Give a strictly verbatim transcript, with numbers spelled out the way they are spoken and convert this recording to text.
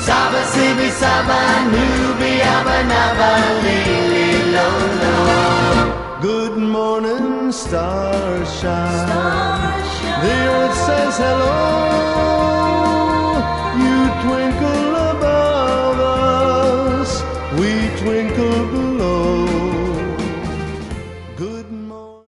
Saba sibi saba nubi abba naba lili lo lo. Good morning, starshine. Star the earth says hello.